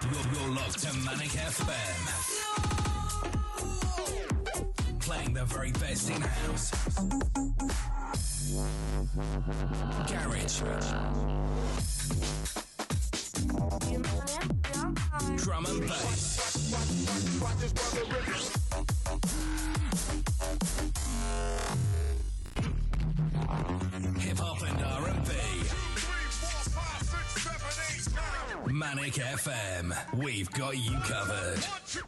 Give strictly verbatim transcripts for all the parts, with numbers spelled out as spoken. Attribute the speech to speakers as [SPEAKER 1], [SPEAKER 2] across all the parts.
[SPEAKER 1] You're, you're locked to Manic F M. Playing the very best in house, garage, drum and bass, hip hop and R and B. Manic F M, we've got you covered.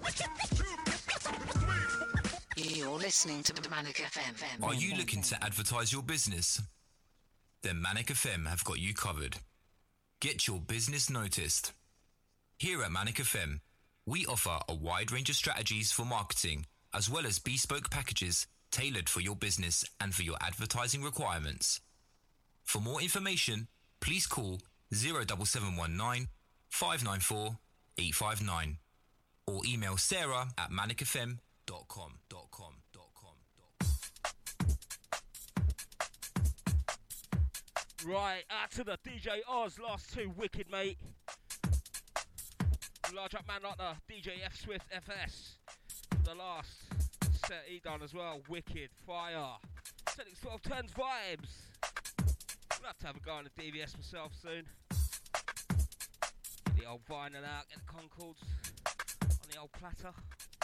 [SPEAKER 2] You're listening to Manic F M.
[SPEAKER 3] Are you looking to advertise your business? Then Manic F M have got you covered. Get your business noticed. Here at Manic F M, we offer a wide range of strategies for marketing, as well as bespoke packages tailored for your business and for your advertising requirements. For more information, please call zero seven seven one nine, five nine four, eight five nine or email Sarah at manic f m dot com.
[SPEAKER 4] Right, out to the D J Oz, last two wicked, mate. Large up man like the D J F Swift F S. The last set he done as well, wicked, fire. Setting twelve turns vibes. I'll have to have a go on the D V S myself soon. Get the old vinyl out, get the Concords on the old platter.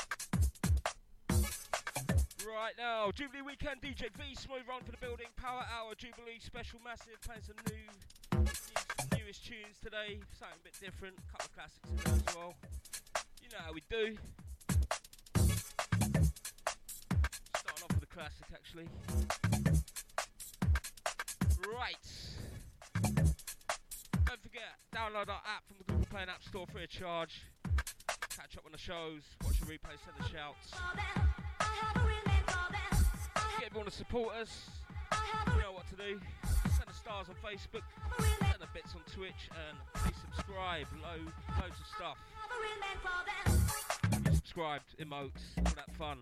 [SPEAKER 4] Right now, Jubilee Weekend, D J V, Smooth Run for the building, Power Hour, Jubilee Special Massive, playing some new, new newest tunes today, something a bit different, a couple of classics in there as well. You know how we do. Starting off with a classic actually. Right. Don't forget, download our app from the Google Play and App Store free of charge. Catch up on the shows, watch the replay, send the shouts. Get everyone to support us. You know what to do. Send the stars on Facebook, send the bits on Twitch, and please subscribe. Load, loads of stuff. Get subscribed, emotes, all that fun.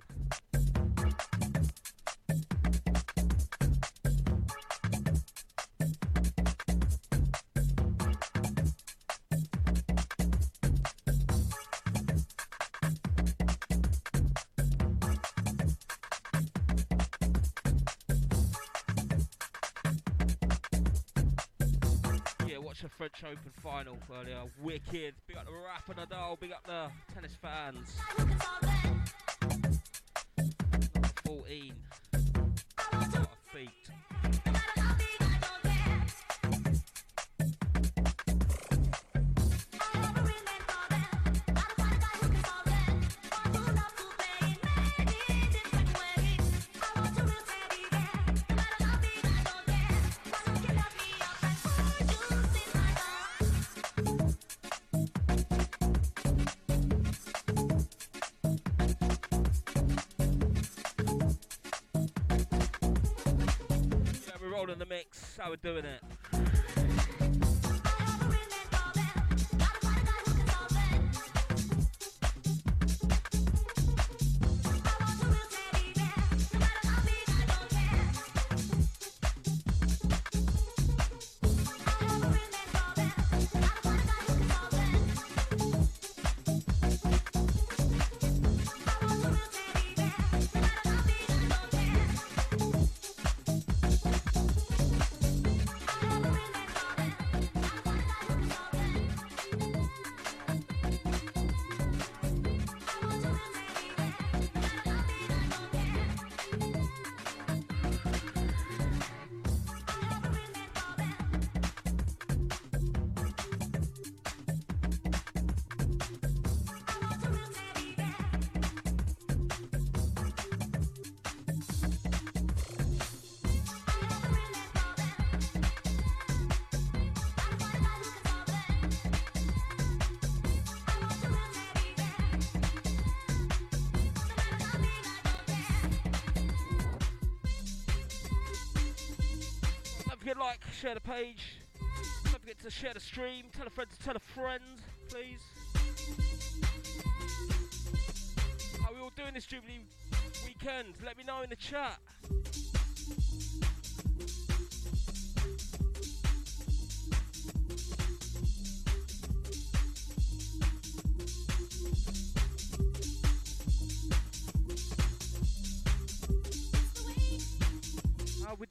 [SPEAKER 4] Watch the French Open final earlier, wicked. Big up the Rafa Nadal, big up the tennis fans. fourteen. What a feat. In the mix, how we're doing it. Share the page, don't forget to share the stream, tell a friend to tell a friend, please. How are we all doing this Jubilee weekend? Let me know in the chat.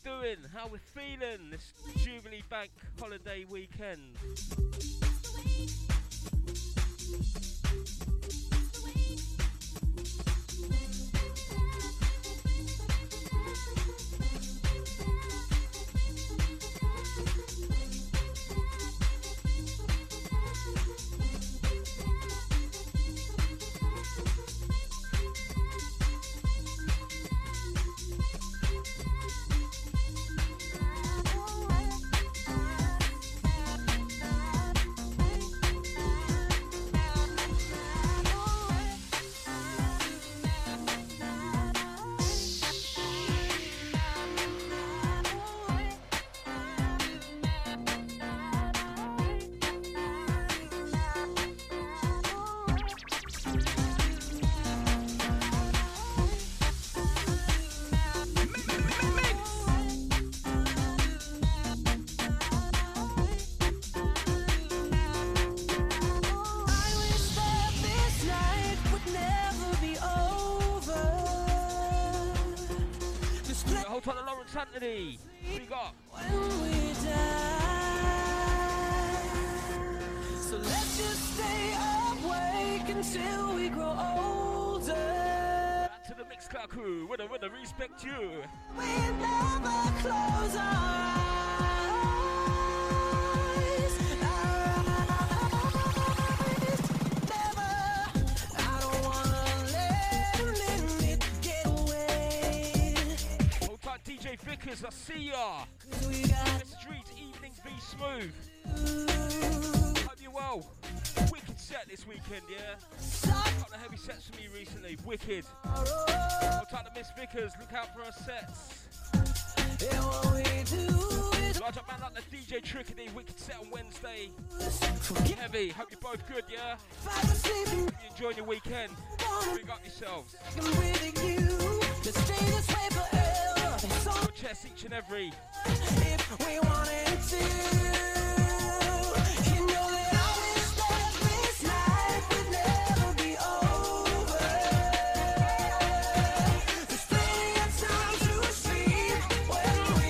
[SPEAKER 4] doing, how we're feeling this Jubilee Bank holiday weekend. Anthony, what we got?
[SPEAKER 5] When we die, so let's just stay awake until we grow older.
[SPEAKER 4] Back to the Mixcloud crew, with a, with a respect you.
[SPEAKER 5] We never close our eyes, our eyes, never. I don't wanna let it get away.
[SPEAKER 4] Hold tight, D J Vickers, I see ya.
[SPEAKER 5] We got
[SPEAKER 4] The street evenings be smooth. Hope you're well. Wicked set this weekend, yeah. A couple of heavy sets for me recently. Wicked. Hold tight to Miss Vickers. Look out for her sets. Large up man like the D J Trickity. Wicked set on Wednesday. Heavy. Hope you're both good, yeah. Hope you enjoying your weekend. Big up yourselves. Your chest each and every.
[SPEAKER 5] If we wanted to, you know that I wish that this night would never be over. There's plenty of time to sleep when we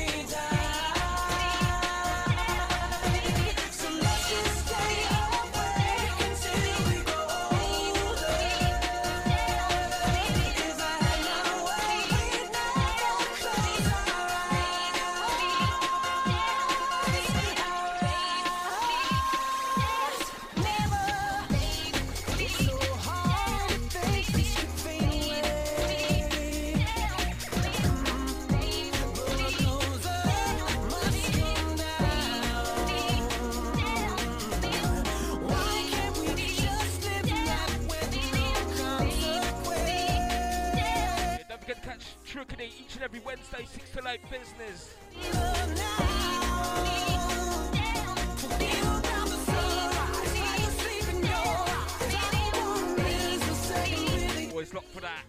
[SPEAKER 5] die. So let's just stay awake until we grow older. If I had my way, we'd never close our
[SPEAKER 4] Trickity each and every Wednesday, six to eight business. Always look for that.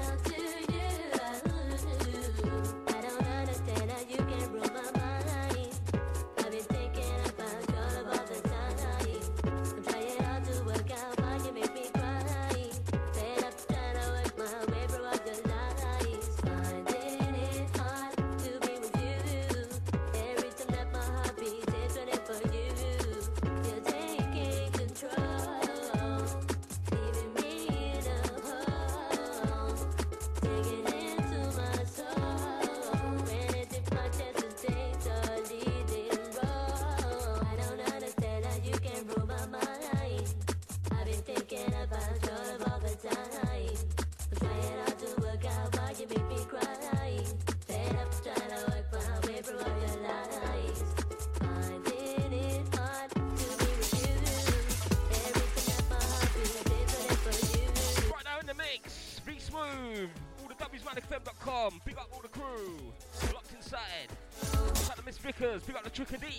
[SPEAKER 4] manic f m dot com. Big up all the crew. Locked inside. Shout out to Miss Vickers. Big up the Trick of D.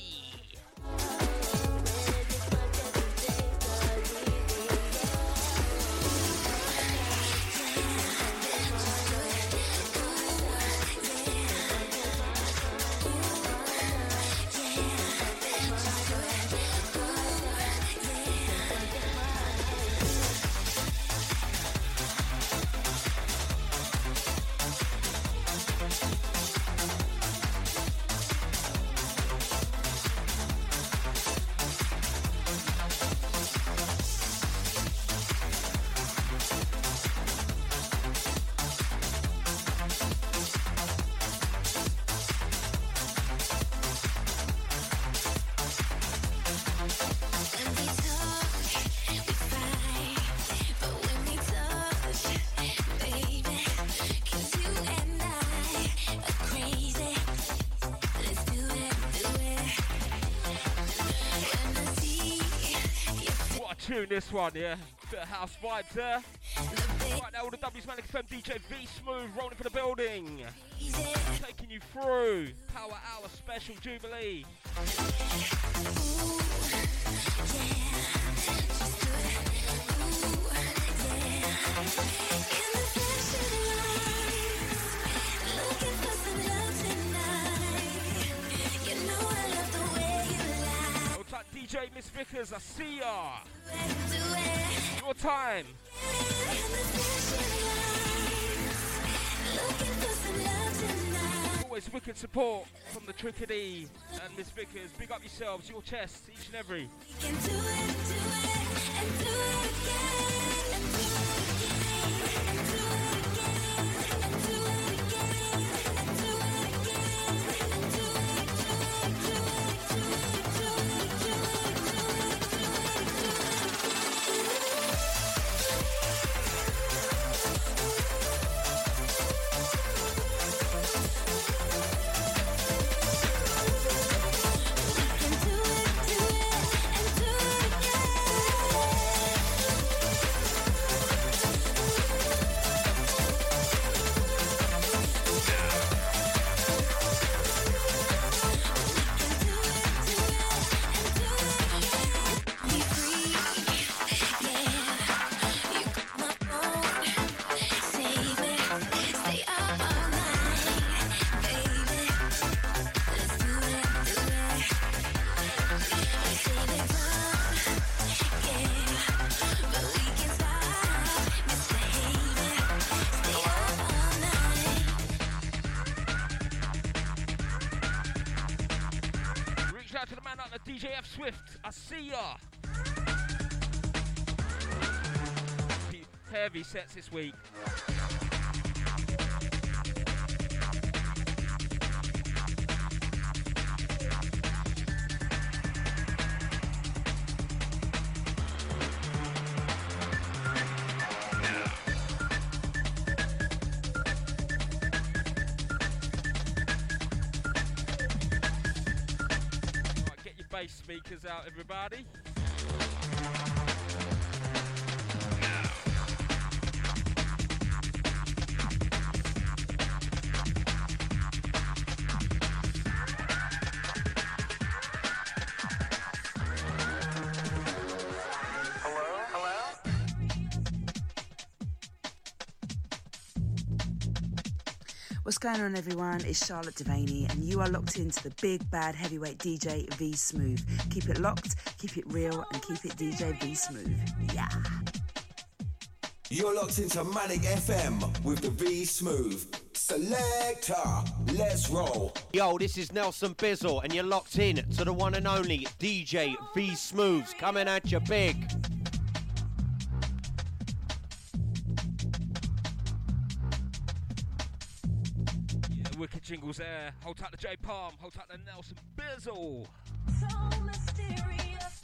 [SPEAKER 4] This one, yeah, bit of house vibes there. Right now, all the W's Manic F M D J V Smooth rolling for the building, taking you through Power Hour Special Jubilee. D J Miss Vickers, I see ya. Your time. Always wicked support from the Trick of D and Miss Vickers. Big up yourselves, your chests, each and every. We can do it, do it, and do it again, and do it again, and do it again, and do it again, and do it again, and do it, do it, do it, do it, do it, do it, do D J F Swift, I see ya. Heavy sets this week. Speakers out, everybody.
[SPEAKER 6] What's going on, everyone? It's Charlotte Devaney, and you are locked into the big bad heavyweight D J V Smooth. Keep it locked, keep it real, and keep it D J V Smooth. Yeah.
[SPEAKER 7] You're locked into Manic F M with the V Smooth. Selector, let's roll.
[SPEAKER 8] Yo, this is Nelson Bizzle, and you're locked in to the one and only D J V Smooths, coming at you big.
[SPEAKER 4] Yeah, wicked jingles there. Hold tight to J Palm, hold tight to Nelson Bizzle.
[SPEAKER 5] So mysterious.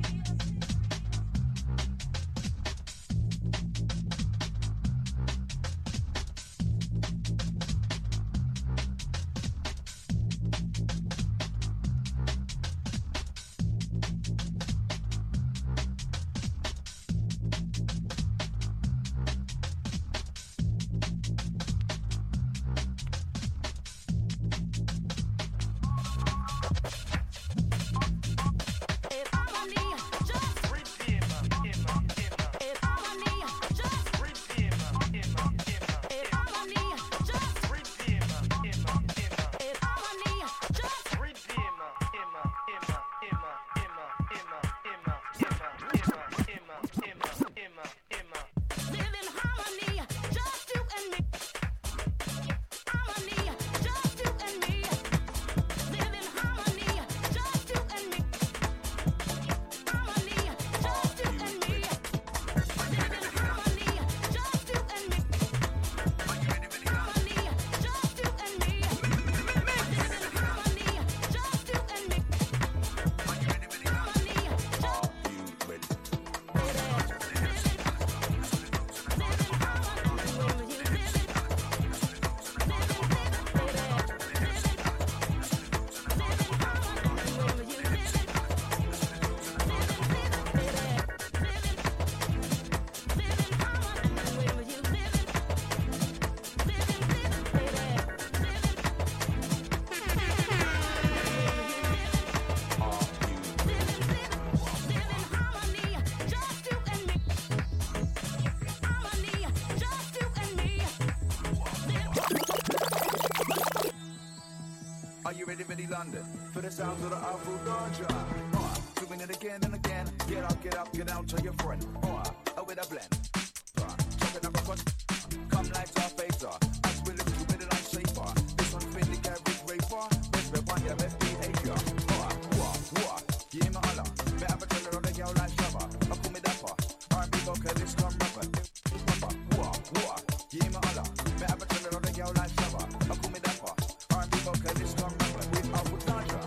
[SPEAKER 9] Are you ready, ready, London? For the sounds of the Afro Ganja. Uh, doing it again and again. Get up, get up, get down to your friend. Uh, with a blend. Uh, chopping up a cross. Come like our phaser. As we look to it and I'm safer. This one Finley carries raper. Best rep on your best behavior. Uh, what, what? You hear my holla. Me have a trailer on the girl like Shabba. I call me dapper. R and B vocalist come rapper. Rapper, what, what? You hear my holla. Me have a trailer on the girl like Shabba. I call me dapper. R and B vocalist come rapper. With Afro Ganja.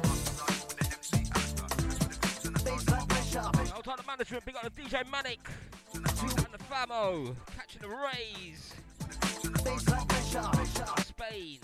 [SPEAKER 4] Hold on the management, big up the D J Manic and the Famo, catching the rays. Spain.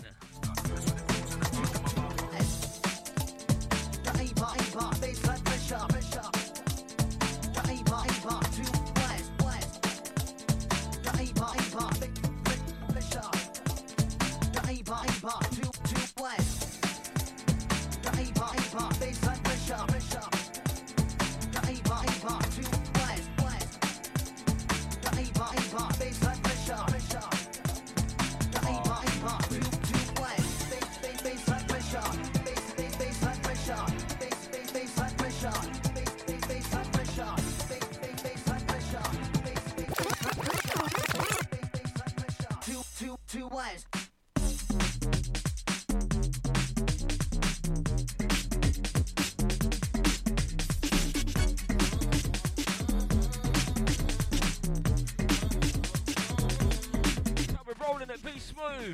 [SPEAKER 4] Be smooth.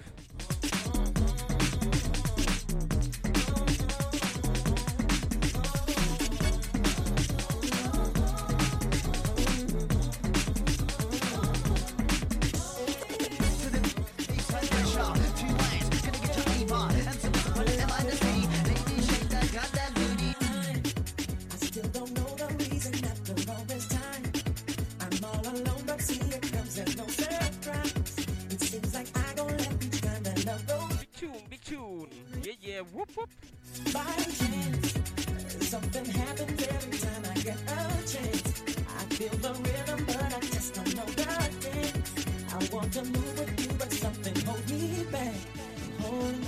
[SPEAKER 4] Whoop whoop.
[SPEAKER 5] By chance, something happens every time I get a chance. I feel the rhythm, but I just don't know the dance. I want to move with you, but something holds me back.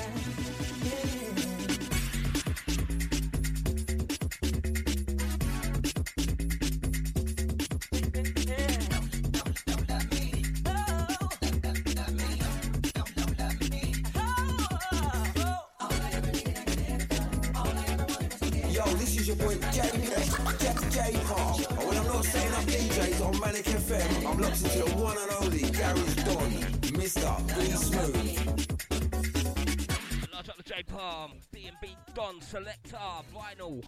[SPEAKER 7] Your boy J, J, J Palm. And when I'm not setting up D Js on Manic F M, I'm locked into the one and only Gary's Don, Mister V Smooth.
[SPEAKER 4] Large up the J Palm, D and B Don, Selector, Vinyl.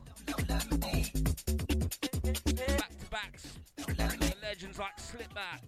[SPEAKER 4] Back to backs, the legends like Slipback.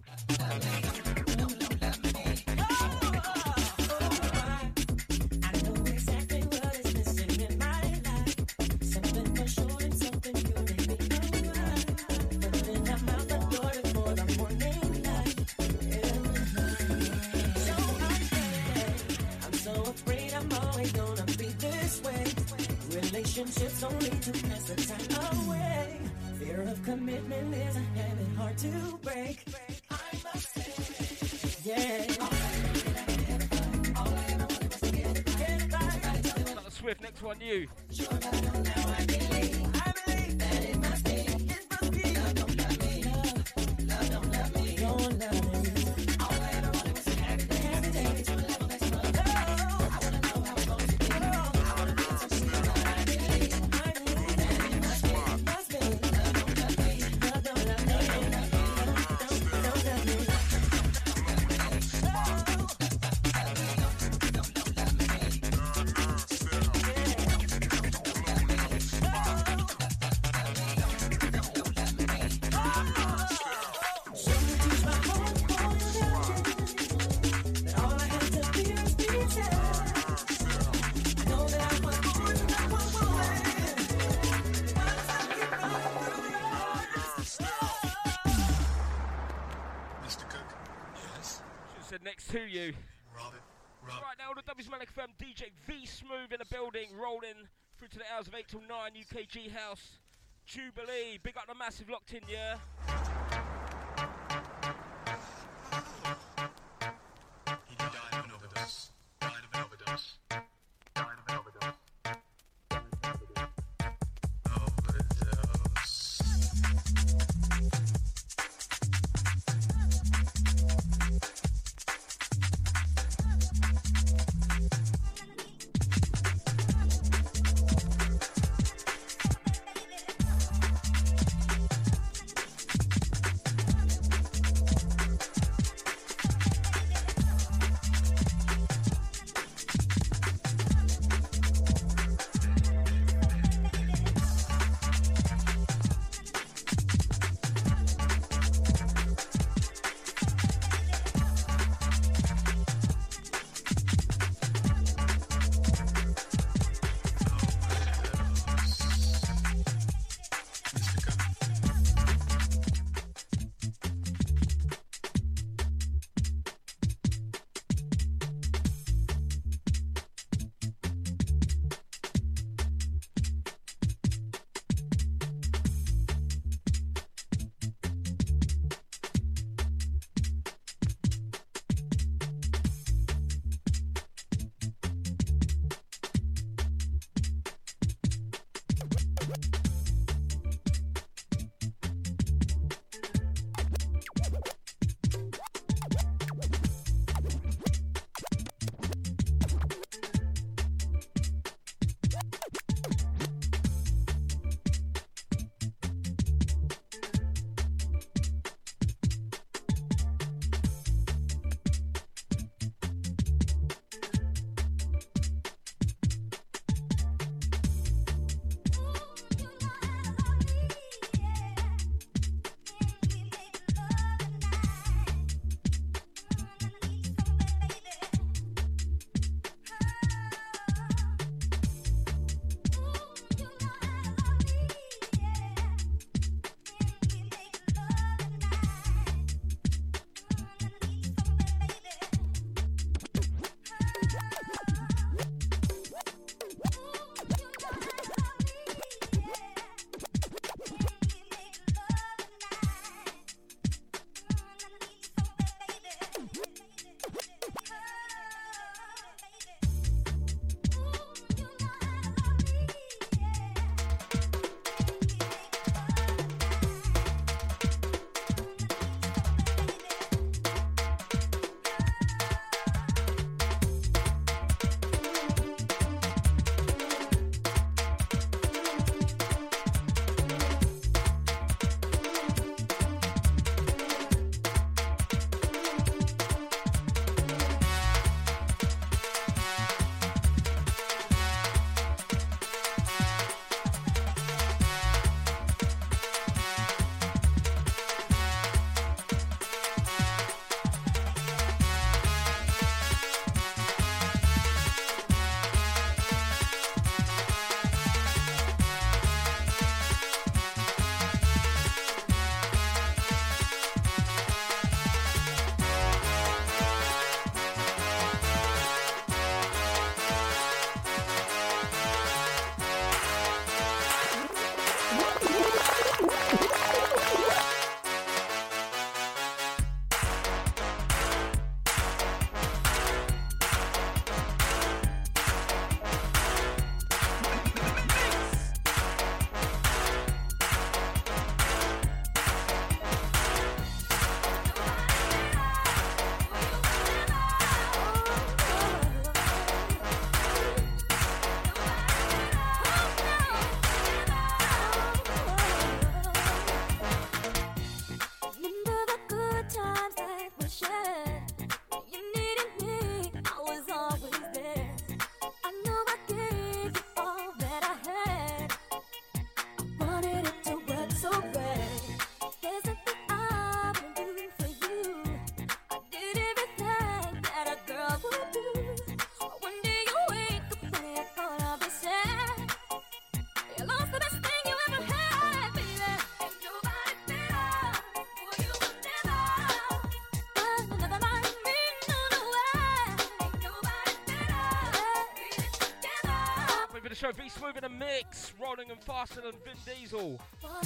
[SPEAKER 5] Relationships only to pass the time away. Fear of commitment is a habit hard to break. I must say, yeah.
[SPEAKER 4] Another Swift, next one, you.
[SPEAKER 5] Sure, but I don't know, I believe. I believe that it must be. It must be. Love don't love me. Love, love don't love me. Don't love me. All I ever wanted was to every day, every day. To a level that's love. I wanna know how it's going to be. I wanna be something that I believe. I believe that it must be. It must be. Love don't love me. Love don't love me. Don't, don't, don't love me.
[SPEAKER 4] Next to you. Robin, Robin. Right now, the W's Manic F M, D J V Smooth in the building, rolling through to the hours of eight till nine, U K G House, Jubilee. Big up the massive locked in, yeah?
[SPEAKER 10] He died of an overdose. Died of an overdose. Died of an overdose.
[SPEAKER 4] Show, V Smooth in a mix, rolling and faster than Vin Diesel.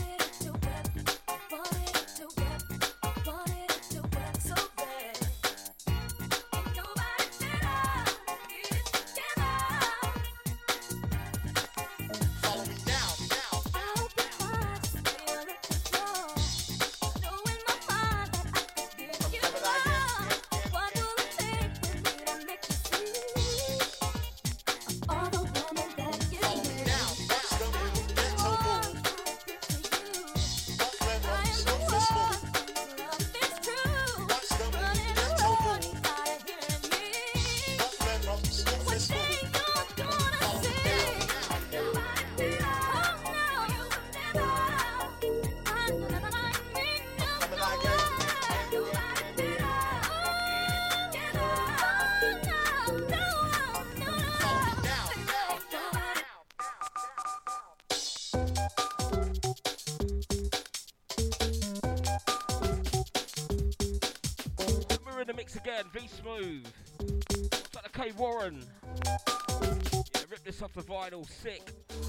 [SPEAKER 4] Again, V Smooth. What's that, the K Warren? Yeah, rip this off the vinyl, sick.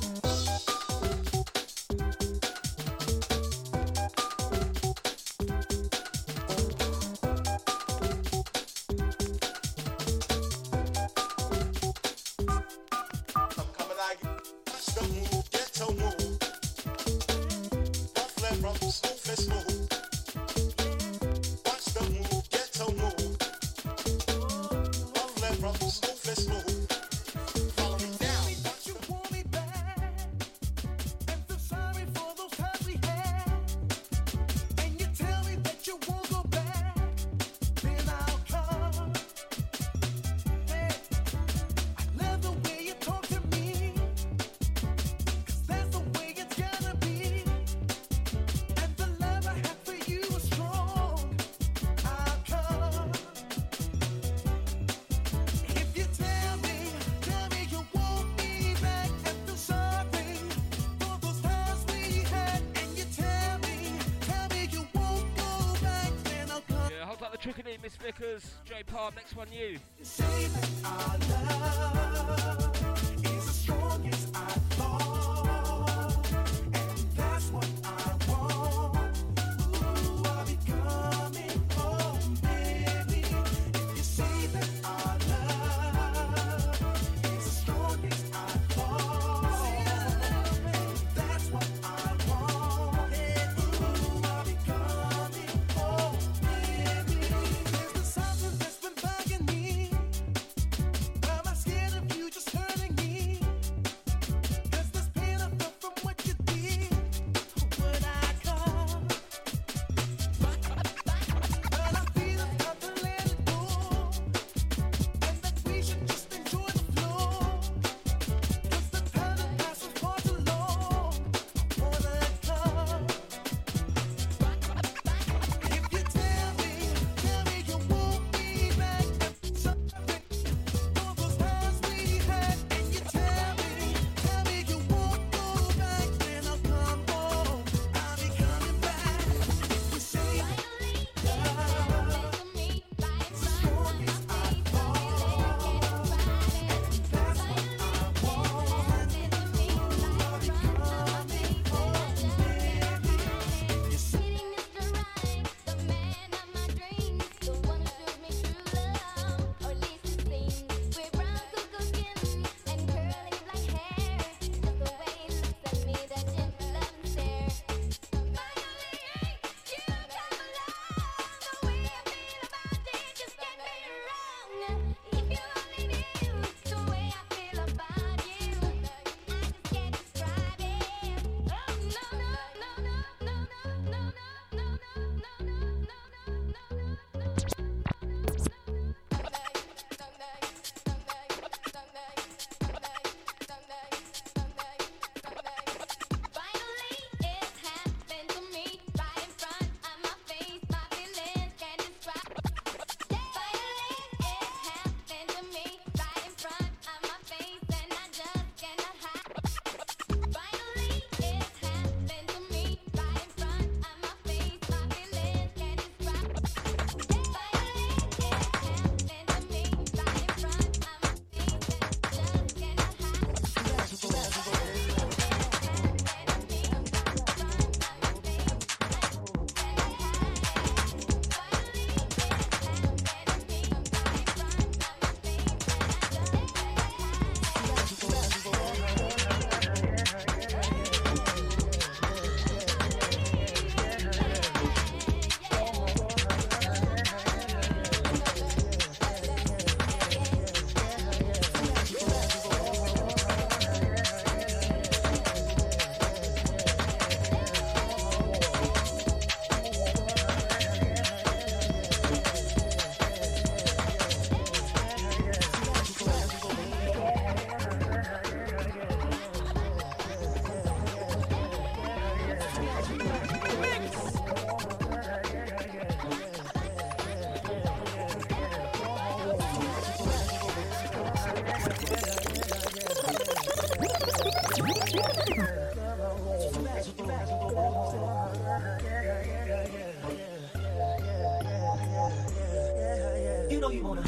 [SPEAKER 10] I'm coming like watch the move, ghetto move. Rough left, rough, smooth and smooth. Watch the move, ghetto move. Smooth and smooth. Follow me down. Don't you want me back? And feel sorry for those times we had. And you tell me that you won't go back. Then I'll come. Hey, I love the way you talk to me. 'Cause that's the way it's gotta be. And the love I have for you is strong. I'll come.
[SPEAKER 4] Trickity, Miss Vickers, J Palm, next one you.
[SPEAKER 10] Say that our love is as strong as I thought, and that's what I want. Ooh, I'll be coming home, baby. If you say that our love is as strong as I thought, and that's what I want. Ooh, I'll be coming home, baby. There's been something that's been bugging me. Am I scared of you just hurt?
[SPEAKER 5] You know you wanna.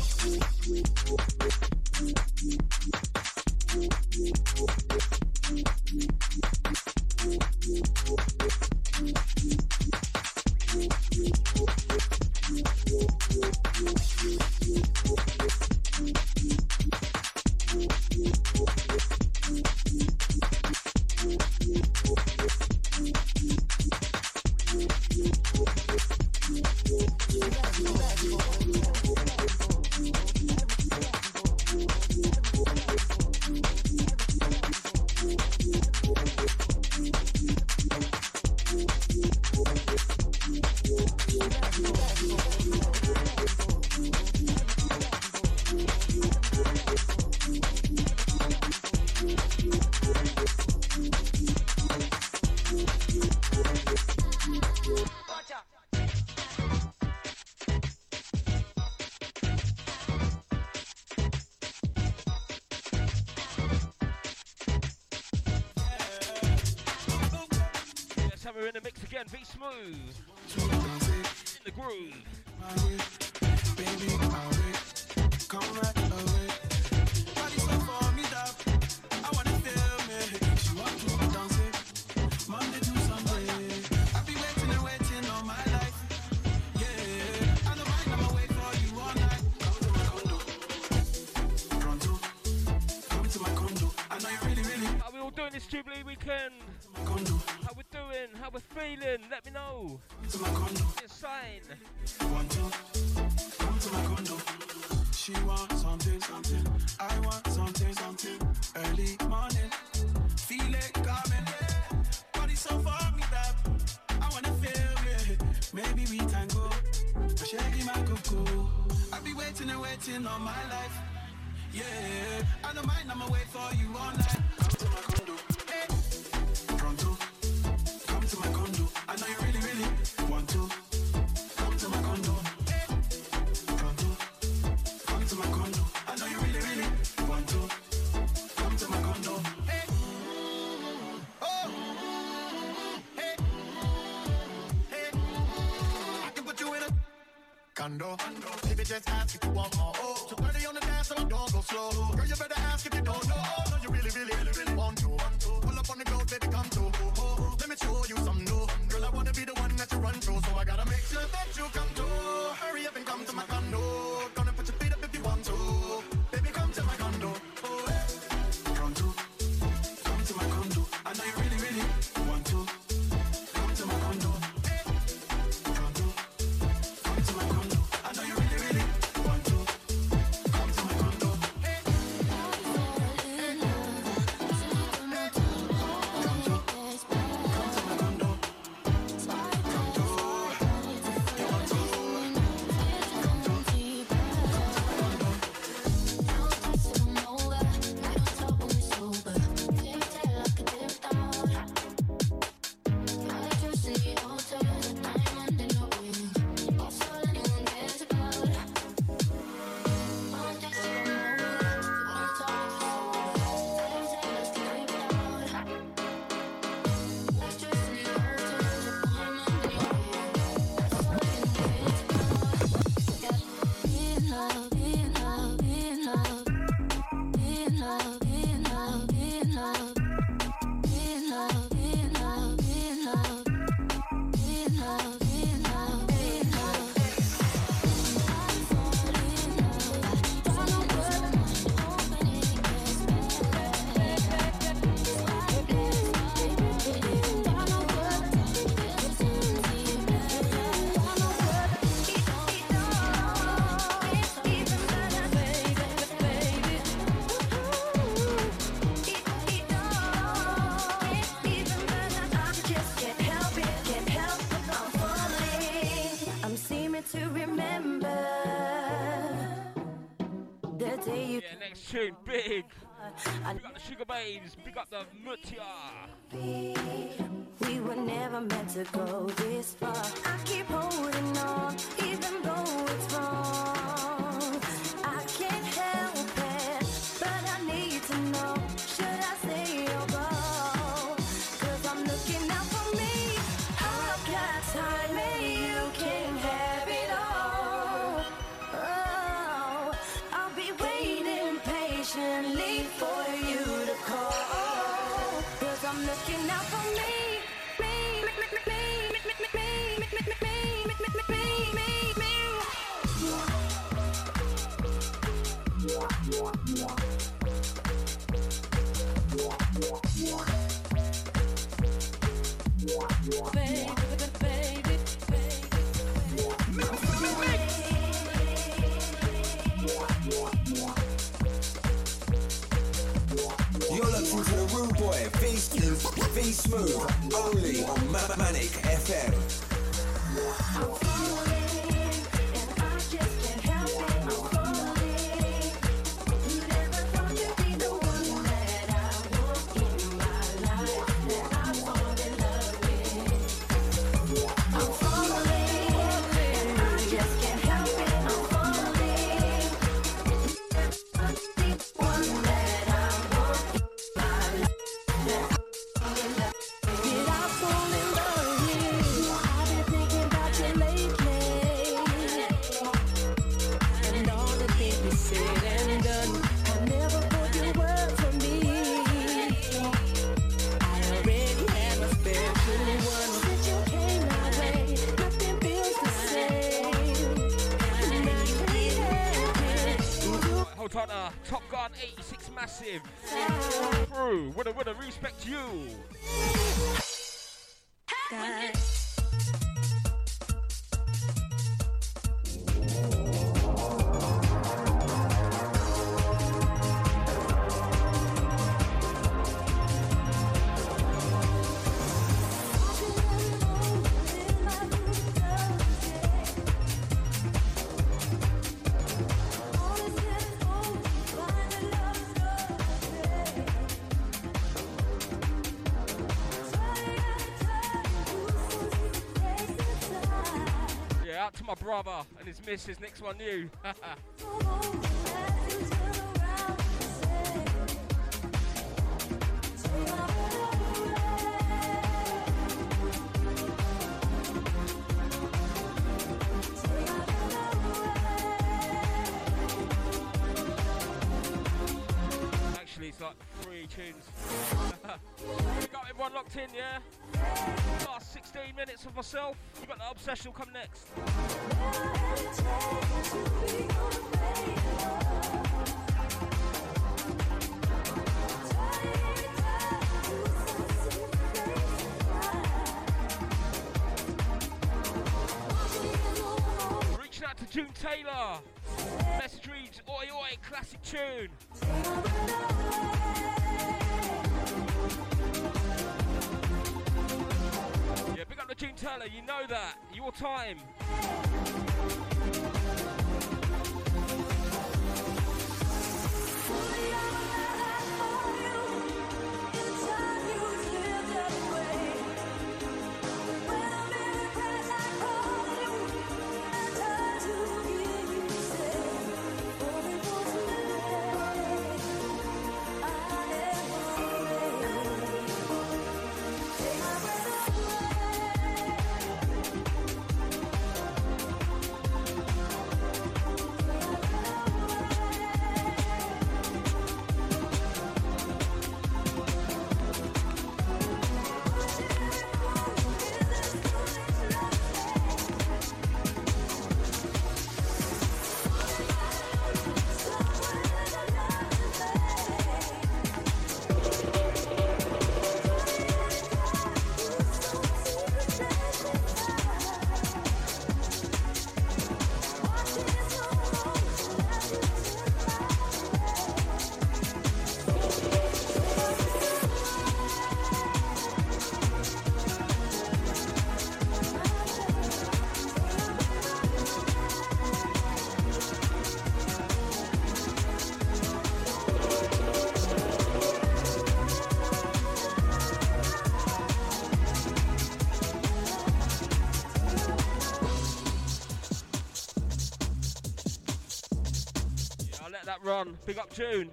[SPEAKER 10] Condo. Baby, just ask if you want more. Oh, so thirty on the dance, so don't go slow. Girl, you better ask if you don't know. No, you really, really, really, really want to. Pull up on the road, baby, come to. Oh, let me show you some new. Girl, I wanna be the one that you run through, so I gotta make sure that you come to. Hurry up and come to my condo. Gonna put your feet up if you want to. Baby, come to my condo. Oh, hey. Come to, come to my condo. I know you really, really want to. Come to my condo. Hey. Come to, come to my condo. I know you really, really want to. Come to my condo. Hey. Hey. Come to, come to my condo. Come to, you want to. Come to, come to my condo.
[SPEAKER 5] I'm seeming to remember the day you.
[SPEAKER 4] Yeah, next tune, big. Big up the Sugar Babes, big up the Mutia.
[SPEAKER 5] We were never meant to go this far. I keep holding on, even though it's wrong. I can't help it, but I need to know. Should I say or go? looking out for me. Me, me, me, me, me, me, me, me, me, me,
[SPEAKER 7] You're listening to the Rude Boy, V Smooth, only on Ma- Manic F M.
[SPEAKER 5] I'm falling, and I just can't help it. I'm falling. You never thought you'd be the one that I want in my life, that I fall in love with. I'm falling, and I just can't help it. I'm falling. The one that I want in my life, that I fall in love with. Did I fall in love with you? I've been thinking about you lately, and all the things we said and done. I never thought you were for me. I already had a special one. Since you came my way, nothing feels the same. And I can't help it.
[SPEAKER 4] Hold on, uh, Top Gun eighty-six Massive. Through, with a, with a respect you. Yeah, out to my brother and his missus. Next one, you. Actually, it's like three tunes. We got everyone locked in, yeah? Last sixteen minutes of myself. We got the Obsession come next. Reaching out to June Taylor. Message reads, oi oi, classic tune. Yeah, big up to June Taylor, you know that. Your time. That run, big up June.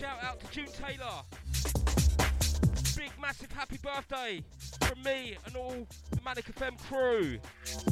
[SPEAKER 4] shout out to June Taylor. Big, massive happy birthday from me and all the Manic F M crew.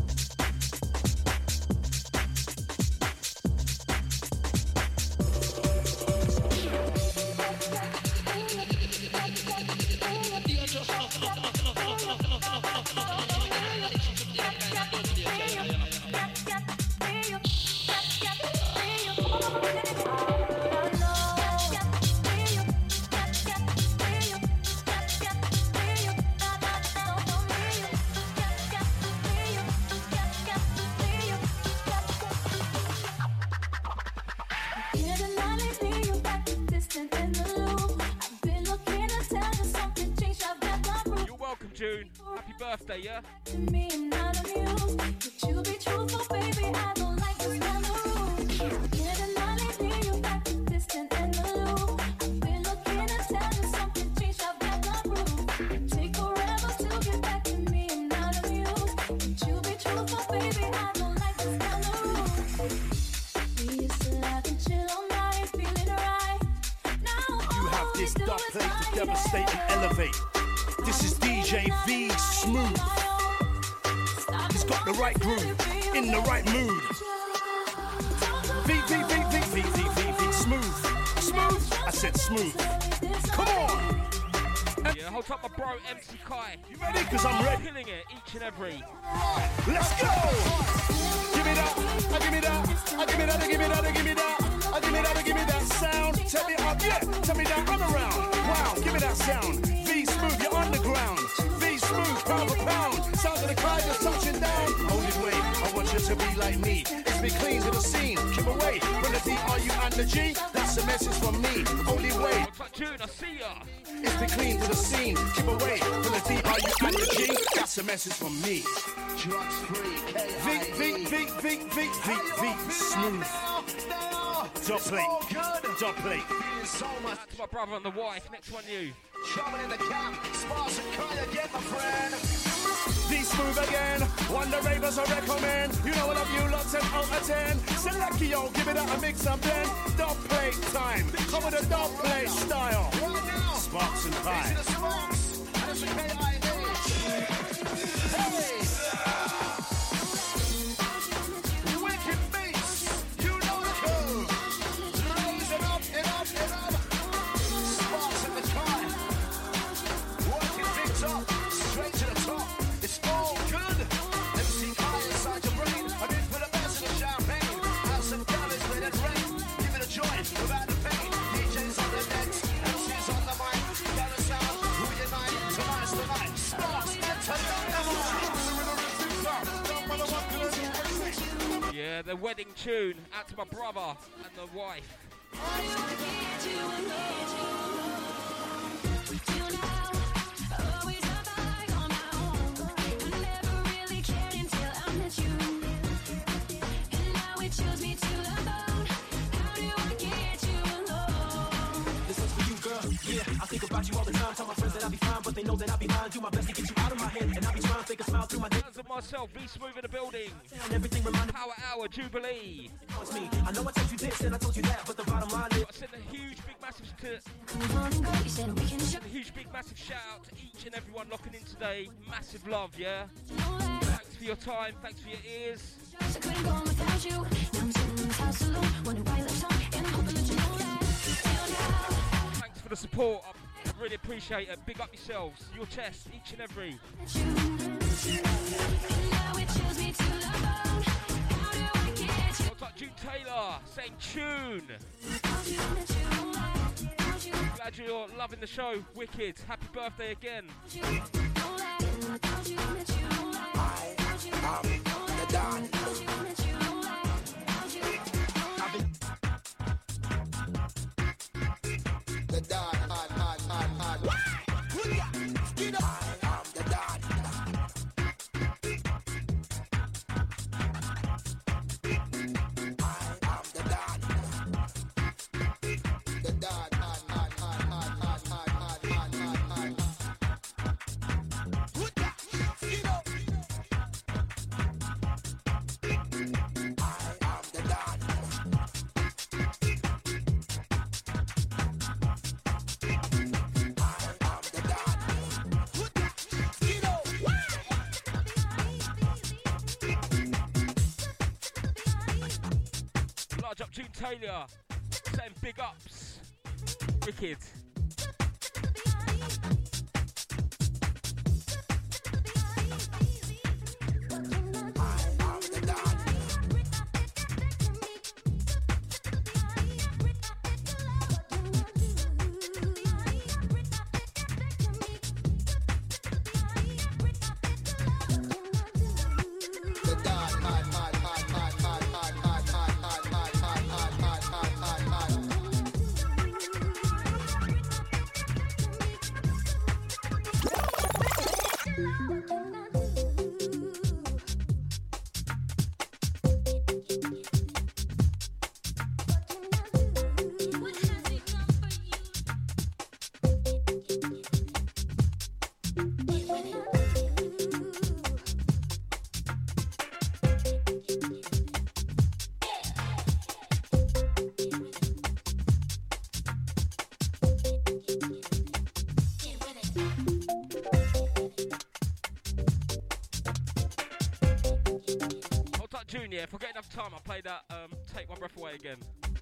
[SPEAKER 4] June, happy birthday, yeah? To me, I'm not amused. Could you be truthful, baby? I don't like this kind of rules. Get a knowledge, hear you back, distant and aloof. I've been looking to tell you something, change, I've got my rules. Take forever to get back to me, I'm not amused. Could you be truthful, baby? I don't like this kind of rules. We used to laugh and chill all night, feeling right. Now
[SPEAKER 11] you have this dub plate to devastate and elevate. This is D J V Smooth. He's got the right groove, in the right mood. V, V, V, V, V, V, V, V, Smooth. Smooth? I said smooth. Come on!
[SPEAKER 4] Yeah, hold up my bro, M C Kai.
[SPEAKER 11] You ready? Because I'm ready.
[SPEAKER 4] Killing it each and every.
[SPEAKER 11] Let's go! Give me that, I give me that, I give me that, I give me that, I give me that, I give me that, I give me that sound. Tell me up, yeah, tell me that I'm around. Wow, give me that sound. V Smooth, you're underground. V Smooth, pound for pound. Sounds of the crowd just touching down. Only way I want you to be like me is be clean to the scene. Keep away from the D R U and the G. That's a message from me. Only way.
[SPEAKER 4] June, I see ya.
[SPEAKER 11] Is be clean to the scene. Keep away from the D R U and the G. That's a message from me. Drugs free. V V V V V V V Smooth. Dub plate. Dub plate.
[SPEAKER 4] So much to my brother and the wife. Next one, you.
[SPEAKER 11] Trouble in the camp, sparse and cry again, my friend. V Smooth again, one the ravers I recommend. You know I love you, lots and out of ten. Select yo, give it out a mix and blend. Dub plate time, come with a dub plate style. Sparks and pie. These are the sparks, and it's the K I H. Hey! Wicked beats, you know the code. Raise it up, it up, it up. Sparks at the time. Working things up, straight to the top. It's all good. M C Kai inside your brain. I'm in for the best of the champagne. Have some dollars, let it rain. Give it a joint without the pain. D Js on the decks, M Cs on the mic. Got a sound, who unite, tonight's the night. Sparks, enter the
[SPEAKER 4] Yeah, the wedding tune. Out to my brother and the wife.
[SPEAKER 12] Yeah, I think about you all the time. Tell my friends that I'll be fine, but they know that I'll be lying. Do my best to get you out of my head, and I'll be trying to fake a smile through my day.
[SPEAKER 4] Hands of myself, V Smooth in the building.
[SPEAKER 12] And everything reminded
[SPEAKER 4] Power Hour, Jubilee.
[SPEAKER 12] It's me. I know I told you this and I told you that, but the bottom line is
[SPEAKER 4] I send a huge, big, massive to a huge, big, massive shout out to each and everyone locking in today. Massive love, yeah. Thanks for your time, thanks for your ears. Thanks for the support. I really appreciate it. Big up yourselves, your chest, each and every. What's up, June Taylor? Saying tune. Glad you're loving the show. Wicked. Happy birthday again.
[SPEAKER 7] I am the Don. The Don, hard, hard, hard, hard. Get up. I am the Don. I am the Don. The Don, hard, hard, hard, hard, hard, hard, hard, hard, hard, hard. Get up.
[SPEAKER 4] June Taylor. Saying big ups. Wicked. Junior, if I get enough time, I'll play that um, Take My Breath Away again.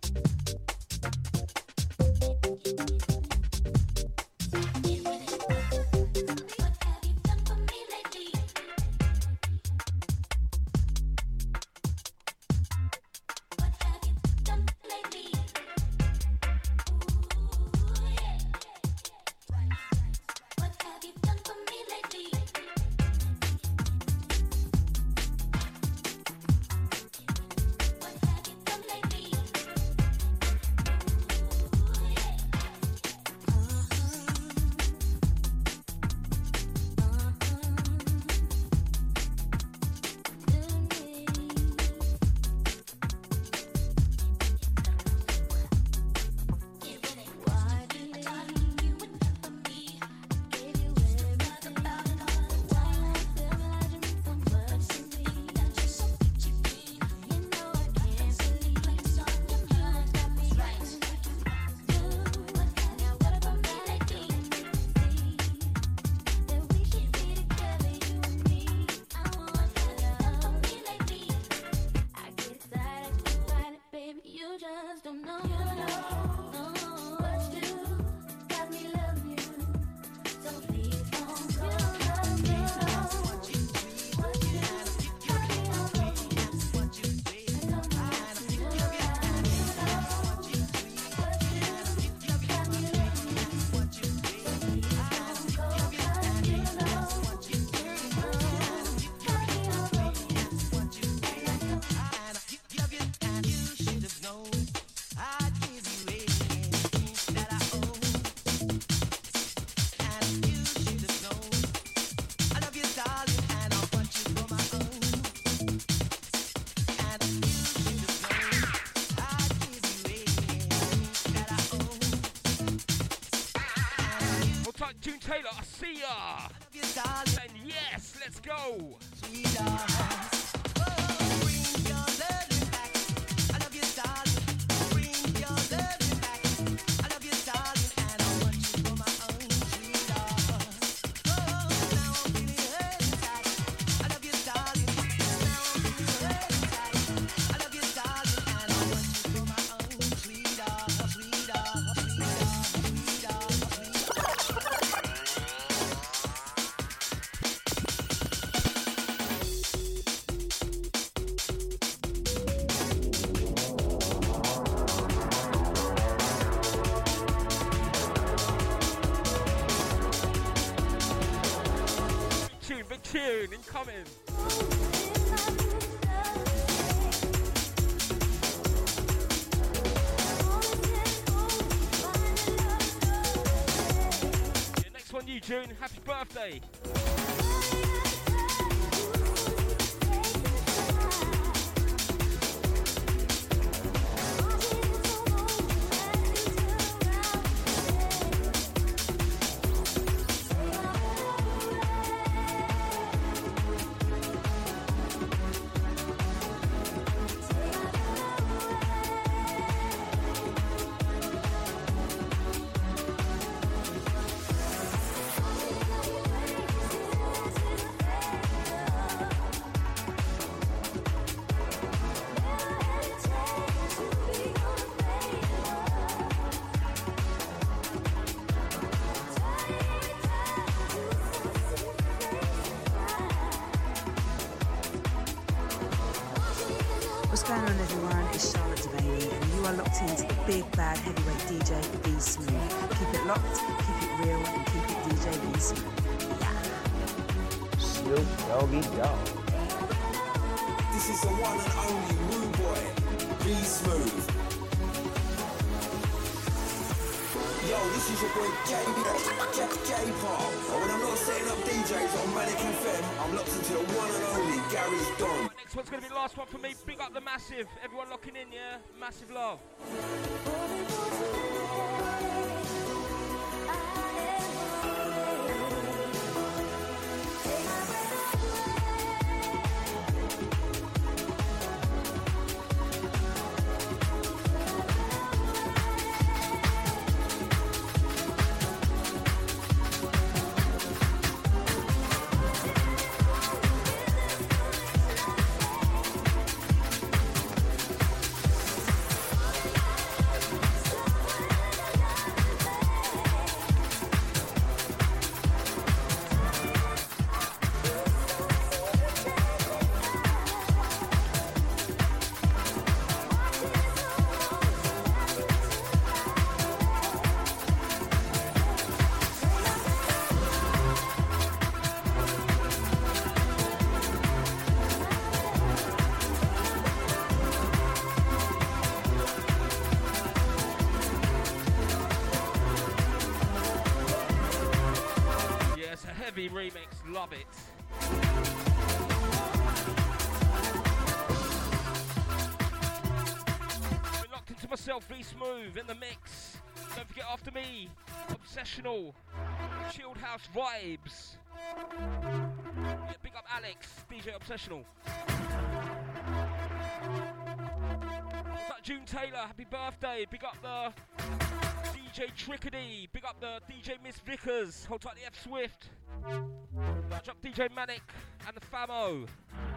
[SPEAKER 4] June Taylor, I see ya. Saying yes, let's go. Tune incoming. Yeah, next one, you June. Happy birthday.
[SPEAKER 6] What's going on, everyone? It's Charlotte Devaney, and you are locked into the big bad heavyweight D J V Smooth. Keep it locked, keep it real, and keep it D J V Smooth. Yeah.
[SPEAKER 13] Snoop Doggy Dogg.
[SPEAKER 7] This is the one and only Woo Boy, V Smooth. Yo, this is your boy J J J Park. And when I'm not setting up D Js on Manic F M, I'm locked into the one and only Gary's Don.
[SPEAKER 4] Next one's going to be the last one for me. Big up the Massive. Everyone locking in, yeah? Massive love. Remix, love it. Been locked into myself, V Smooth in the mix. Don't forget after me, Obsessional, Chilled House Vibes. Yeah, big up Alex, D J Obsessional. What's up, June Taylor? Happy birthday. Big up the D J Trickady. Big up the D J Miss Vickers. Hold tight the F Swift. Large up D J Manic and the Famo.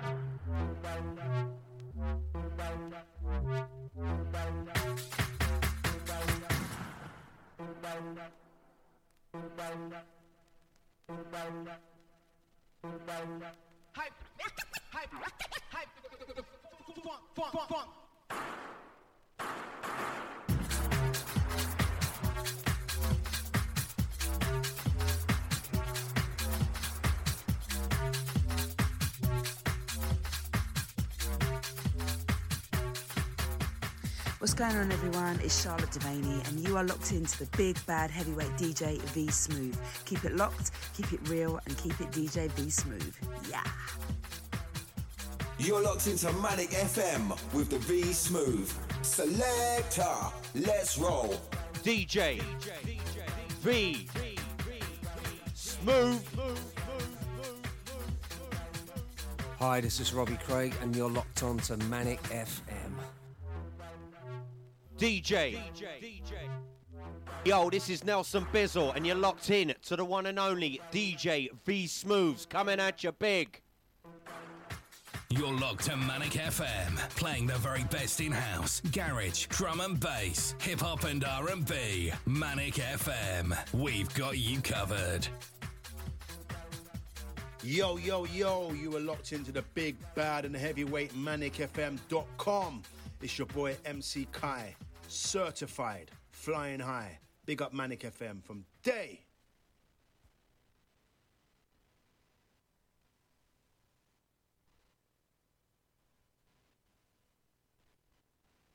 [SPEAKER 10] Hype, hype, hype, funk, funk, funk, funk.
[SPEAKER 6] What's going on, everyone? It's Charlotte Devaney, and you are locked into the big bad heavyweight D J V Smooth. Keep it locked, keep it real, and keep it D J V Smooth. Yeah.
[SPEAKER 7] You're locked into Manic F M with the V Smooth. Selector, let's roll.
[SPEAKER 8] D J V Smooth.
[SPEAKER 13] Hi, this is Robbie Craig, and you're locked on to Manic F M.
[SPEAKER 8] D J. Yo, this is Nelson Bizzle, and you're locked in to the one and only D J V Smooths, coming at you big.
[SPEAKER 1] You're locked to Manic F M, playing the very best in house, garage, drum and bass, hip hop and R and B. Manic F M, we've got you covered.
[SPEAKER 14] Yo, yo, yo, you are locked into the big, bad and heavyweight Manic F M dot com. It's your boy M C Kai, certified, flying high. Big up Manic F M from day